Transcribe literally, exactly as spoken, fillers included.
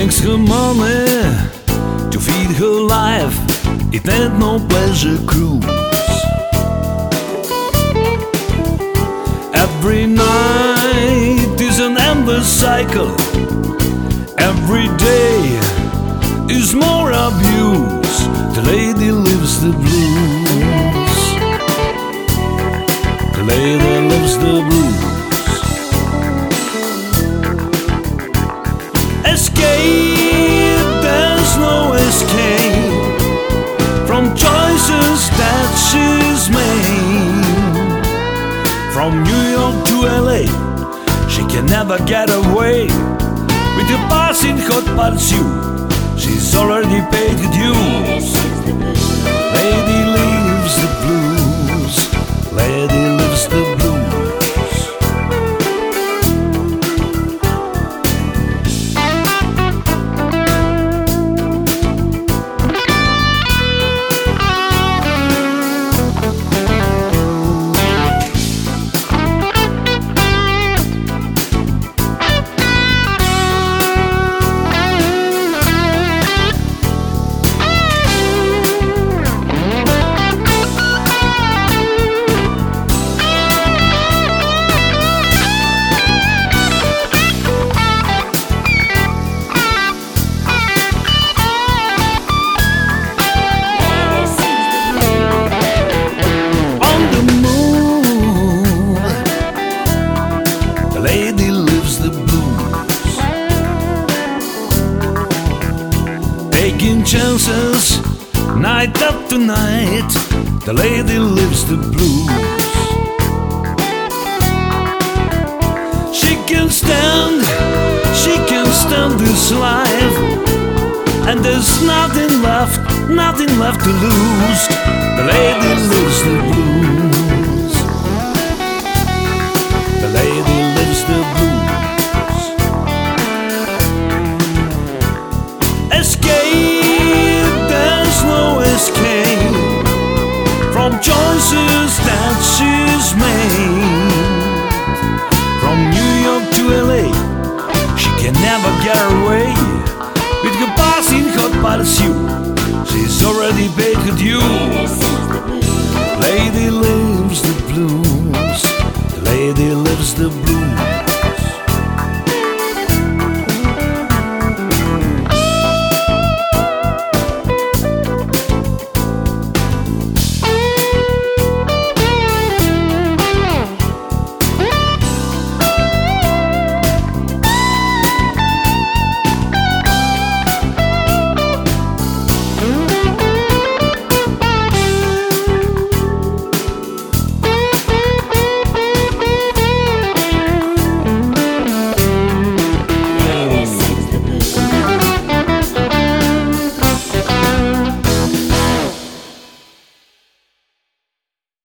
makes her money to feed her life. It ain't no pleasure cruise. Every night is an endless cycle. Every day is more abuse. The lady lives the blues. The lady lives the blues. Escape, there's no escape from choices that she's made. From New York to L A, she can never get away. With the passing hot pursuit, she's already paid the dues. Lady lives the blues. Lady lives the blues. Lady lives the blues. Taking chances night after night. The lady lives the blues. She can stand, she can stand this life, and there's nothing left, nothing left to lose. The lady lives the blues. The lady lives the blues. Escape, there's no escape from choices that she's made. From New York to L A, she can never get away. With her passing hot pursuit, she's already paid her dues. Lady lives the blues. Lady lives the blues.